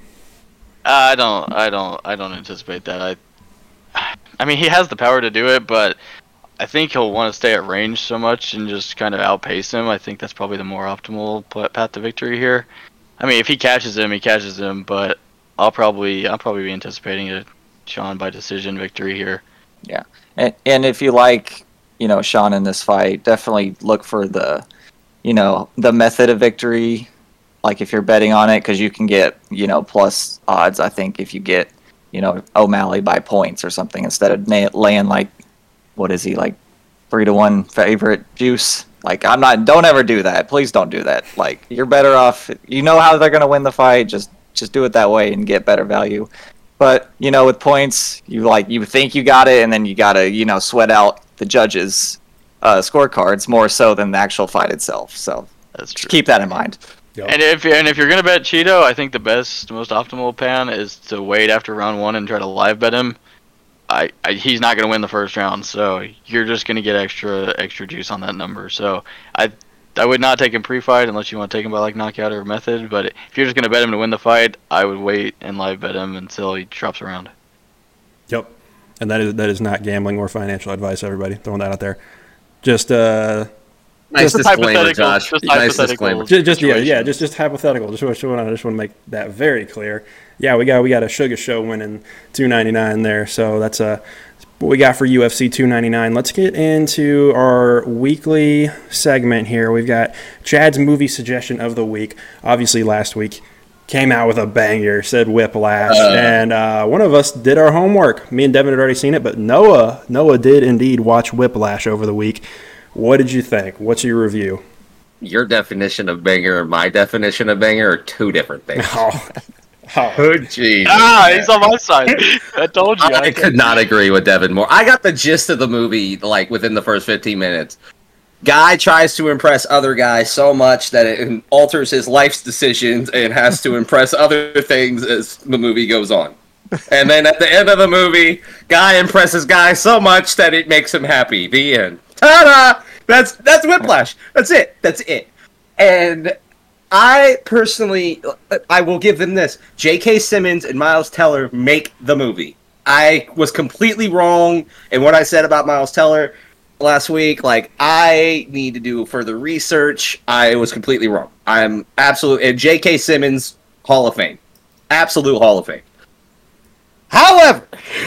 I don't anticipate that. I mean, he has the power to do it, but I think he'll want to stay at range so much and just kind of outpace him. I think that's probably the more optimal path to victory here. I mean, if he catches him, he catches him, but I'll probably be anticipating a Sean by decision victory here. Yeah, and if you like, Sean in this fight, definitely look for the method of victory. Like if you're betting on it, because you can get plus odds. I think if you get O'Malley by points or something instead of laying like, what is he, like 3-1 favorite juice. Like, don't ever do that. Please don't do that. Like, you're better off, how they're going to win the fight. Just do it that way and get better value. But, with points, you think you got it, and then you got to, sweat out the judges' scorecards more so than the actual fight itself. So that's true. Keep that in mind. Yep. And if you're going to bet Cheeto, I think the most optimal plan is to wait after round 1 and try to live bet him. He's not going to win the first round, so you're just going to get extra juice on that number. So I would not take him pre-fight unless you want to take him by like knockout or method. But if you're just going to bet him to win the fight, I would wait and live bet him until he drops around. Yep, and that is not gambling or financial advice. Everybody, throwing that out there. Just nice disclaimer, Josh. Nice disclaimer. Just hypothetical. Just want to make that very clear. Yeah, we got a Sugar Show winning $2.99 there. So that's what we got for UFC $2.99. Let's get into our weekly segment here. We've got Chad's movie suggestion of the week. Obviously, last week came out with a banger, said Whiplash, and one of us did our homework. Me and Devin had already seen it, but Noah did indeed watch Whiplash over the week. What did you think? What's your review? Your definition of banger and my definition of banger are two different things. Oh, geez. He's on my side. I told you. I could not agree with Devin more. I got the gist of the movie, like, within the first 15 minutes. Guy tries to impress other guys so much that it alters his life's decisions and has to impress other things as the movie goes on. And then at the end of the movie, guy impresses guy so much that it makes him happy. The end. Ta-da! That's Whiplash. That's it. And I personally, I will give them this. J.K. Simmons and Miles Teller make the movie. I was completely wrong in what I said about Miles Teller last week. Like, I need to do further research. I was completely wrong. I'm absolutely... And J.K. Simmons, Hall of Fame. Absolute Hall of Fame. However,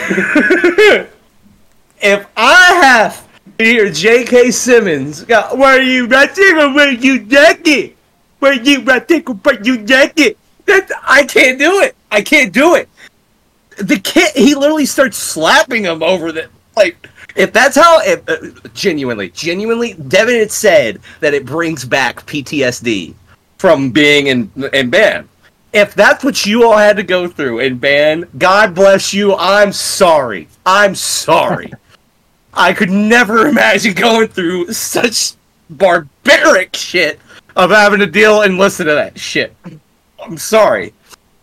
if I have to hear J.K. Simmons go, were you ratting or were you jacket? Were you ratting or were you jacket? I can't do it. I can't do it. The kid, he literally starts slapping him over the, like, if that's how, genuinely, Devin had said that it brings back PTSD from being in band. If that's what you all had to go through in band, God bless you, I'm sorry. I could never imagine going through such barbaric shit of having to deal and listen to that shit. I'm sorry.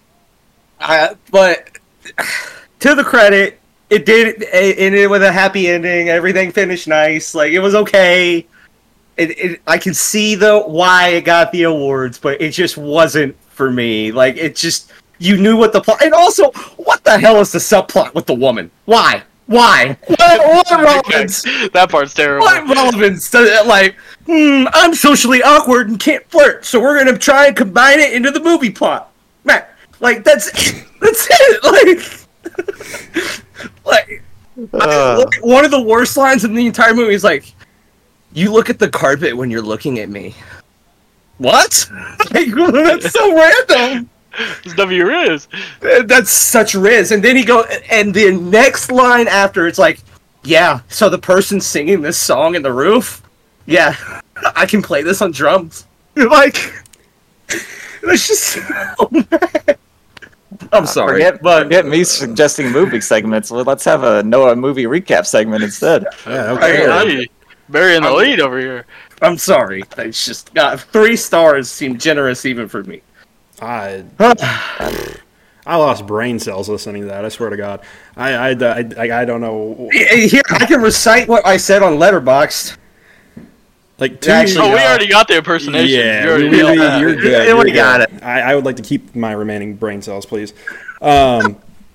But to the credit, it did ended with a happy ending. Everything finished nice. Like, it was okay. I can see why it got the awards, but it just wasn't for me. Like, it just, you knew what the plot, and also, what the hell is the subplot with the woman? Why? What relevance? That part's terrible. What relevance does it, like, I'm socially awkward and can't flirt, so we're gonna try and combine it into the movie plot. Man, like, that's it. Like, one of the worst lines in the entire movie is like, you look at the carpet when you're looking at me. What? Like, that's so random. It's W Riz. That's such Riz. And then and the next line after, it's like, yeah, so the person singing this song in the roof, yeah, I can play this on drums. Like, it's just so bad. I'm sorry. Forget me suggesting movie segments. Well, let's have a Noah movie recap segment instead. Yeah, okay. Burying the lead over here. I'm sorry. It's just 3 stars seem generous even for me. I I lost brain cells listening to that. I swear to God. I don't know. Here, I can recite what I said on Letterboxd. Like, So we already got the impersonation. Yeah, you're good. Yeah, we got it. I would like to keep my remaining brain cells, please. To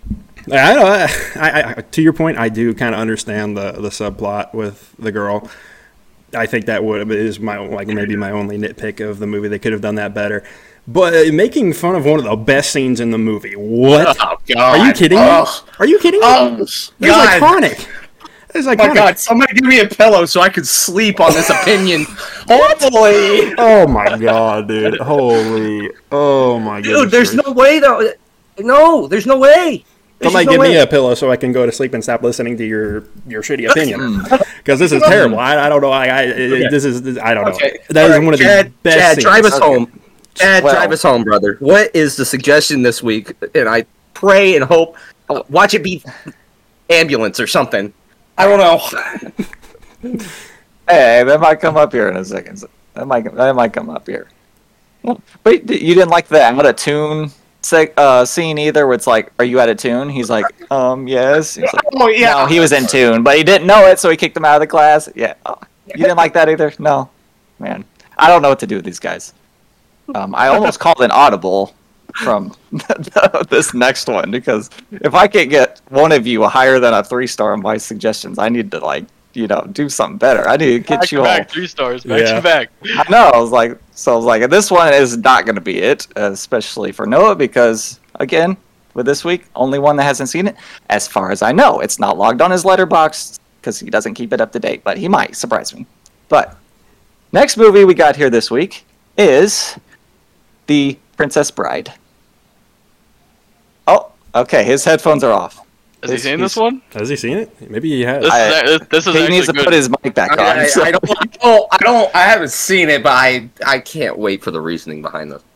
your point, I do kind of understand the subplot with the girl. I think that is maybe my only nitpick of the movie. They could have done that better. But making fun of one of the best scenes in the movie. What? Oh, God. Are you kidding me? Are you kidding me? Oh, It's iconic. It's iconic. My God, somebody give me a pillow so I could sleep on this opinion. Hopefully. Oh my God, dude. Holy. Oh my God. Dude, there's no way, though. No, there's no way. Somebody give me a pillow so I can go to sleep and stop listening to your shitty opinion. Because this is terrible. I don't know. I don't know. Okay. That is one of the best Chad, scenes. drive us home. Chad, drive us home, brother. What is the suggestion this week? And I pray and hope. Watch it be ambulance or something. I don't know. Hey, that might come up here in a second. That might come up here. But you didn't like the out of tune scene either, where it's like, "Are you out of tune?" He's like, yes. He's like, Oh, yeah. No, he was in tune, but he didn't know it, so he kicked him out of the class. Yeah. Oh, you didn't like that either? No, man. I don't know what to do with these guys. I almost called an audible from this next one, because if I can't get one of you higher than a 3-star on my suggestions, I need to do something better. I need to get you all back 3 stars. Back. I know. I was like, this one is not going to be it, especially for Noah, because again, with this week, only one that hasn't seen it. As far as I know, it's not logged on his Letterboxd because he doesn't keep it up to date, but he might surprise me. But next movie we got here this week is The Princess Bride. Oh, okay. His headphones are off. Has he seen this one? Has he seen it? Maybe he has. This is He needs to put his mic back on. I haven't seen it, but I can't wait for the reasoning behind this.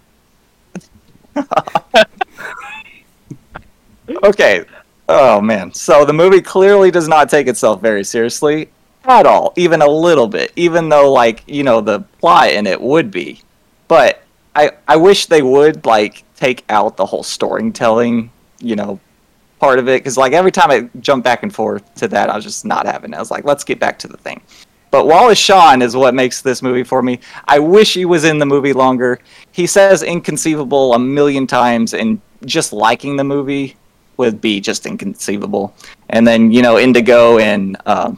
Okay. Oh, man. So the movie clearly does not take itself very seriously at all, even a little bit, even though, the plot in it would be. But I wish they would, take out the whole storytelling, part of it, because, every time I jump back and forth to that, I was just not having it. I was like, let's get back to the thing. But Wallace Shawn is what makes this movie for me. I wish he was in the movie longer. He says inconceivable a million times, and just liking the movie would be just inconceivable. And then, Indigo and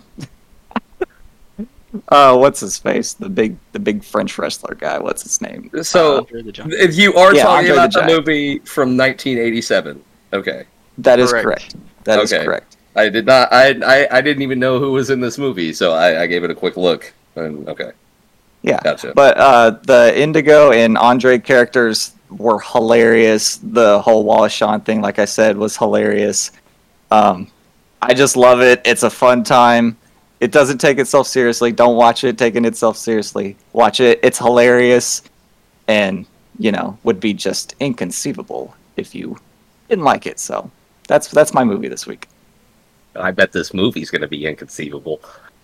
what's his face? The big French wrestler guy. What's his name? So, if you are talking about the movie from 1987, okay. That is correct. That is correct. I did not. I didn't even know who was in this movie, so I gave it a quick look. And okay. Yeah. Gotcha. But the Indigo and Andre characters were hilarious. The whole Wallace Shawn thing, like I said, was hilarious. I just love it. It's a fun time. It doesn't take itself seriously. Don't watch it taking itself seriously. Watch it. It's hilarious, and would be just inconceivable if you didn't like it. So that's my movie this week. I bet this movie's going to be inconceivable.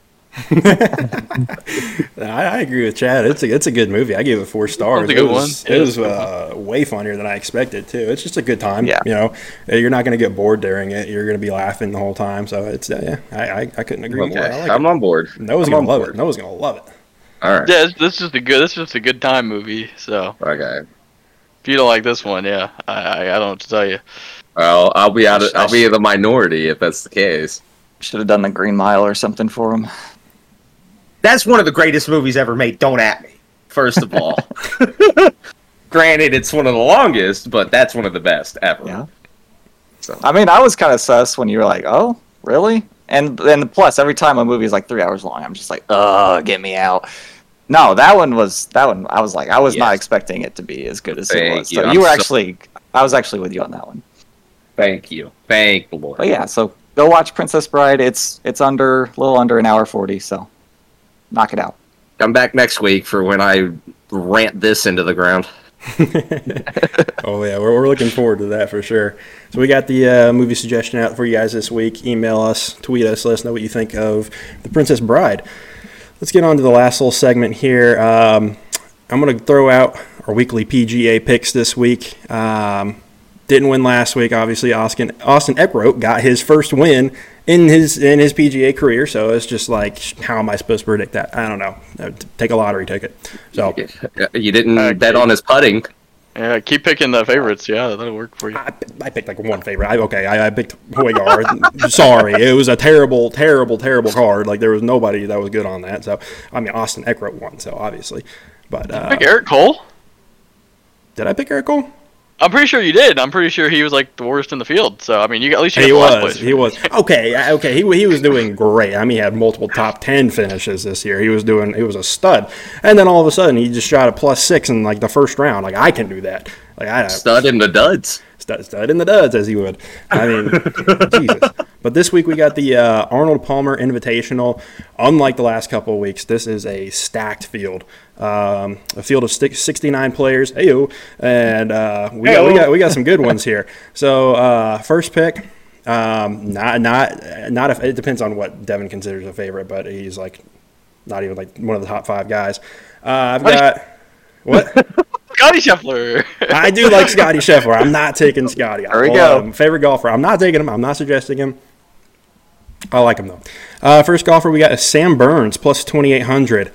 I agree with Chad. It's a good movie. I gave it 4 stars. It was way funnier than I expected too. It's just a good time. Yeah. You're not going to get bored during it. You're going to be laughing the whole time. So it's I couldn't agree more. I like I'm on board. Noah's going to love it. Noah's going to love it. All right. Yeah, this is just a good time movie. So okay. If you don't like this one, yeah, I don't know what to tell you. Well, I'll be in the minority if that's the case. Should have done The Green Mile or something for him. That's one of the greatest movies ever made. Don't at me. First of all, granted, it's one of the longest, but that's one of the best ever. Yeah. So I mean, I was kind of sus when you were like, "Oh, really?" And plus, every time a movie is like 3 hours long, I'm just like, "Oh, get me out." No, that one. I was like, I was not expecting it to be as good as it was. So I was actually with you on that one. Thank you. Thank the Lord. But yeah, so go watch Princess Bride. It's a little under an hour 40, so knock it out. Come back next week for when I rant this into the ground. Oh yeah, we're looking forward to that for sure. So we got the movie suggestion out for you guys this week. Email us, tweet us, let us know what you think of The Princess Bride. Let's get on to the last little segment here. I'm going to throw out our weekly PGA picks this week. Didn't win last week, obviously. Austin Eckroat got his first win in his PGA career, so it's just like, how am I supposed to predict that? I don't know. Take a lottery ticket. So you didn't bet on his putting. Yeah, keep picking the favorites. Yeah, that'll work for you. I picked like one favorite. I picked Højgaard. Sorry, it was a terrible card. Like, there was nobody that was good on that. So, I mean, Austin Eckroat won, so obviously. But Did you pick Eric Cole? Did I pick Eric Cole? I'm pretty sure you did. I'm pretty sure he was like the worst in the field. So I mean, at least you got the last place. He was okay. He was doing great. I mean, he had multiple top 10 finishes this year. He was a stud. And then all of a sudden, he just shot a +6 in like the first round. Like, I can do that. Like, stud in the duds. Stud in the duds, as he would. I mean, Jesus. But this week we got the Arnold Palmer Invitational. Unlike the last couple of weeks, this is a stacked field. A field of 69 players. Heyo. And we got some good ones here. So first pick, it depends on what Devin considers a favorite, but he's like not even like one of the top 5 guys. I've got what? Scotty Scheffler. I do like Scotty Scheffler. I'm not taking Scotty. There we go. Favorite golfer. I'm not taking him. I'm not suggesting him. I like him, though. First golfer, we got Sam Burns, plus 2,800.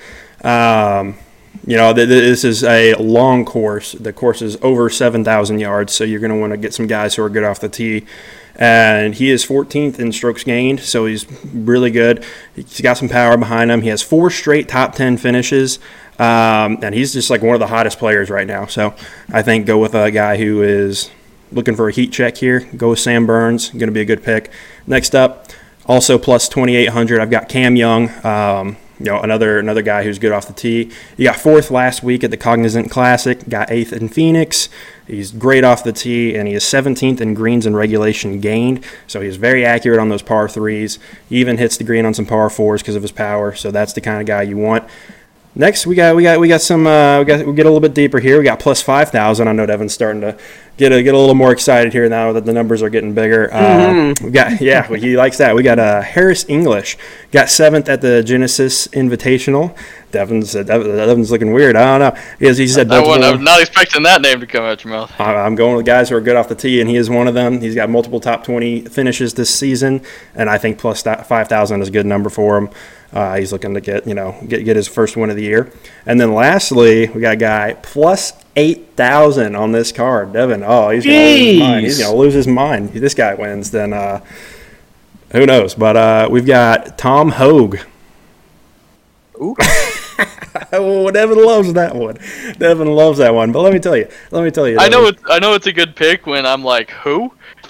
This is a long course. The course is over 7,000 yards, so you're going to want to get some guys who are good off the tee. And he is 14th in strokes gained, so he's really good. He's got some power behind him. He has 4 straight top 10 finishes. And he's just like one of the hottest players right now. So I think go with a guy who is looking for a heat check here. Go with Sam Burns. Going to be a good pick. Next up, also plus 2,800, I've got Cam Young. Another guy who's good off the tee. He got 4th last week at the Cognizant Classic. Got 8th in Phoenix. He's great off the tee, and he is 17th in greens and regulation gained. So he's very accurate on those par 3s. He even hits the green on some par 4s because of his power. So that's the kind of guy you want. Next, we get a little bit deeper here. We got plus 5,000. I know Devin's starting to get a little more excited here now that the numbers are getting bigger. He likes that. We got Harris English, got 7th at the Genesis Invitational. Devin's looking weird. I don't know. He said I'm not expecting that name to come out your mouth. I'm going with guys who are good off the tee, and he is one of them. He's got multiple top 20 finishes this season, and I think plus 5,000 is a good number for him. He's looking to get his first win of the year. And then lastly, we got a guy plus 8,000 on this card. Devin, he's going to lose his mind. He's going to lose his mind. If this guy wins, then who knows? But we've got Tom Hoge. Ooh. Oh, Devin loves that one. But let me tell you. I know it's a good pick when I'm like, who?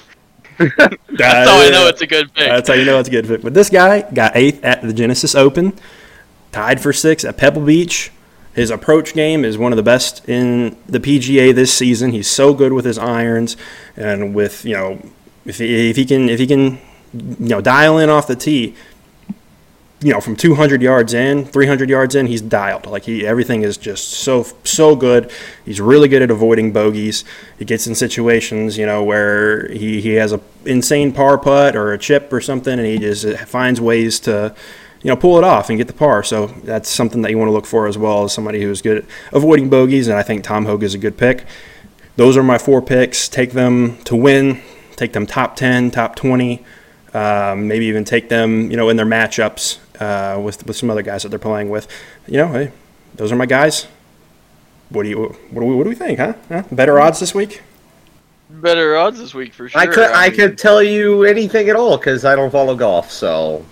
That's how I know it's a good pick. That's how you know it's a good pick. But this guy got 8th at the Genesis Open, tied for 6th at Pebble Beach. His approach game is one of the best in the PGA this season. He's so good with his irons, and with if he can dial in off the tee. From 200 yards in, 300 yards in, he's dialed. Like everything is just so good. He's really good at avoiding bogeys. He gets in situations, where he has a insane par putt or a chip or something, and he just finds ways to, pull it off and get the par. So that's something that you want to look for as well as somebody who's good at avoiding bogeys. And I think Tom Hoge is a good pick. Those are my 4 picks. Take them to win. Take them top 10, top 20. Maybe even take them, in their matchups. With some other guys that they're playing with, hey, those are my guys. What do we think, huh? Better odds this week? Better odds this week for sure. I could tell you anything at all because I don't follow golf, so.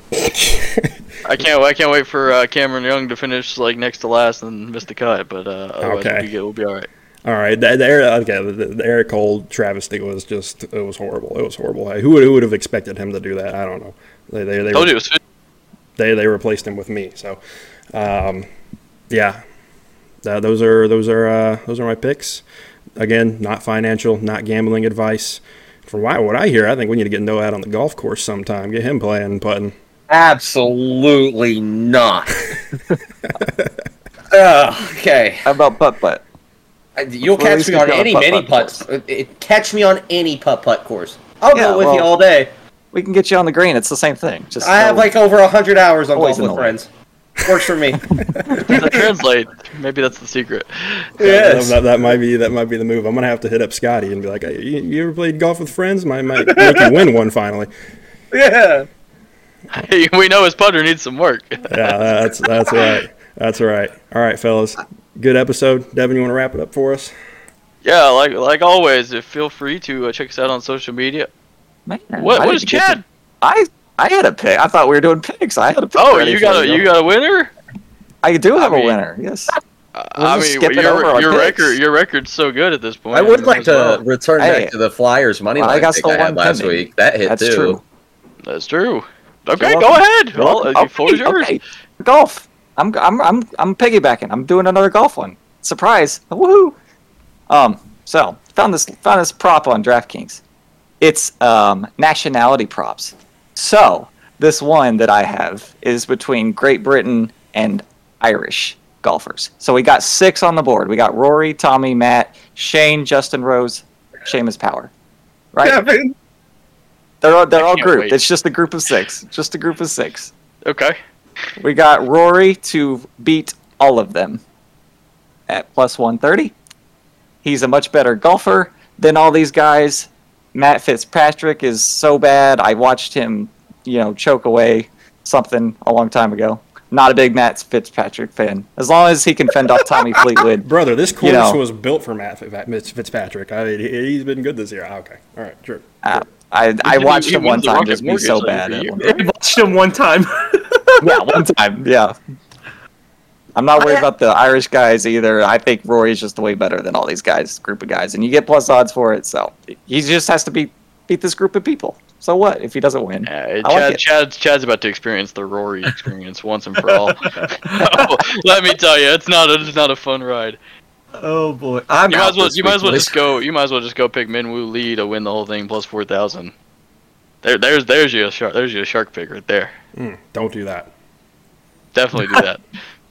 I can't wait for Cameron Young to finish like next to last and miss the cut, but otherwise we'll be all right. All right, the Eric Cole travesty was it was horrible. It was horrible. Hey, who would have expected him to do that? I don't know. They told you it was. They replaced him with me. So, those are my picks. Again, not financial, not gambling advice. From what I hear, I think we need to get Noah out on the golf course sometime. Get him playing putting. Absolutely not. Okay. How about putt? You'll catch me on any mini putts. Catch me on any putt course. I'll go with you all day. We can get you on the green. It's the same thing. I have like over 100 hours on Golf with Friends. Works for me. To translate, maybe that's the secret. Yes. That might be the move. I'm gonna have to hit up Scotty and be like, hey, you ever played golf with friends? Might make you win one finally. Yeah. Hey, we know his putter needs some work. Yeah, that's right. That's right. All right, fellas. Good episode. Devin, you want to wrap it up for us? Yeah, like always, feel free to check us out on social media. Man, What is Chad? I had a pick. I thought we were doing picks. I had a pick. Oh, ready you for got a winner? I do have I mean, a winner. Yes. I just mean, skip it over our your picks. record's so good at this point. I would like as well. to return Hey. back to the Flyers money Well, I line got pick still I had one last pending. week. That hit That's too. true. That's true. Okay, You're go welcome. ahead. You're welcome. The floor is Okay, yours. okay. Golf. I'm piggybacking. I'm doing another golf one. Surprise! Woohoo! So found this prop on DraftKings. It's nationality props. So this one that I have is between Great Britain and Irish golfers. So we got 6 on the board. We got Rory, Tommy, Matt, Shane, Justin Rose, Seamus Power. Right? Kevin. They're all can't grouped. wait. It's just a group of 6. Just a group of 6. Okay. We got Rory to beat all of them at plus 130. He's a much better golfer than all these guys. Matt Fitzpatrick is so bad. I watched him, choke away something a long time ago. Not a big Matt Fitzpatrick fan. As long as he can fend off Tommy Fleetwood. Brother, this course You know. was built for Matt Fitzpatrick. He's been good this year. Okay. All right, sure. I watched He him one wins the time Rocket just be Mortgage so like bad. every At year. one I watched him one time. Yeah, one time. Yeah. I'm not worried about the Irish guys either. I think Rory's just way better than all these guys, group of guys, and you get plus odds for it. So he just has to beat this group of people. So what if he doesn't win? I like it. Chad's about to experience the Rory experience once and for all. Let me tell you, it's not a fun ride. Oh boy. You might as well just go pick Minwoo Lee to win the whole thing plus 4,000. There's your shark pick right there. Don't do that. Definitely do that.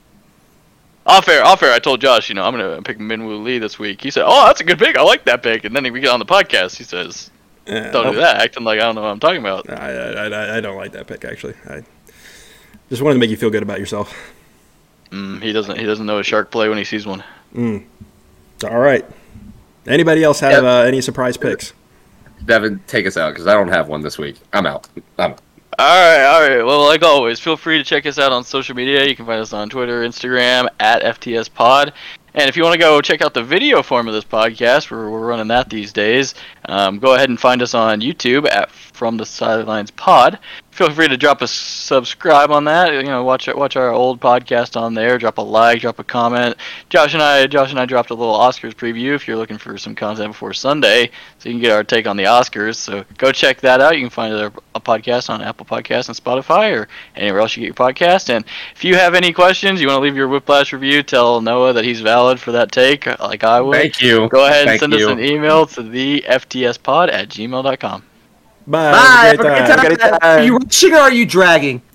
Off air, I told Josh, I'm gonna pick Minwoo Lee this week. He said, "Oh, that's a good pick. I like that pick." And then we get on the podcast, he says, "Don't do that," acting like I don't know what I'm talking about. I don't like that pick actually. I just wanted to make you feel good about yourself. He doesn't know a shark play when he sees one. All right. Anybody else have any surprise picks? Devin, take us out because I don't have one this week. I'm out. All right. Well, like always, feel free to check us out on social media. You can find us on Twitter, Instagram, at FTS Pod. And if you want to go check out the video form of this podcast, we're running that these days, go ahead and find us on YouTube at From the Sidelines Pod. Feel free to drop a subscribe on that. Watch our old podcast on there. Drop a like, drop a comment. Josh and I dropped a little Oscars preview if you're looking for some content before Sunday, so you can get our take on the Oscars. So go check that out. You can find a podcast on Apple Podcasts and Spotify or anywhere else you get your podcast. And if you have any questions, you want to leave your Whiplash review, tell Noah that he's valid for that take, like I would. Thank you. Go ahead and Thank send you. us an email to the ftspod@gmail.com. Bye. Bye. Have a great time. Have a great time. Are you rushing or are you dragging?